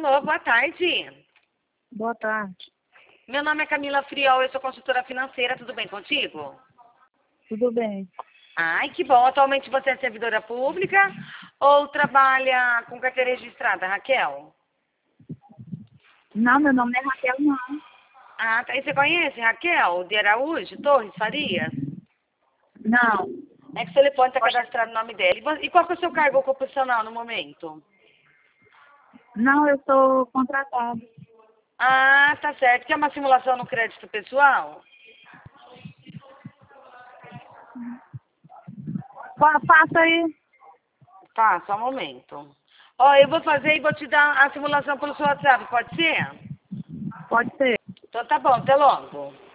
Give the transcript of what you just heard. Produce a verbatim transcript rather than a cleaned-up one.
Alô, boa tarde. Boa tarde. Meu nome é Camila Friol, eu sou consultora financeira, tudo bem contigo? Tudo bem? Ai, que bom. Atualmente você é servidora pública ou trabalha com carteira registrada, Raquel? Não, meu nome não é Raquel, não. Ah, tá. E você conhece Raquel de Araújo, Torres, Farias? Não. É que o telefone está cadastrado no nome dela. E vo- E qual que é o seu cargo ocupacional no momento? Não, eu sou contratada. Ah, tá certo. Quer uma simulação no crédito pessoal? Fa- Faça aí. Tá, só um momento. Ó, eu vou fazer e vou te dar a simulação pelo seu WhatsApp, pode ser? Pode ser. Então tá bom, até logo.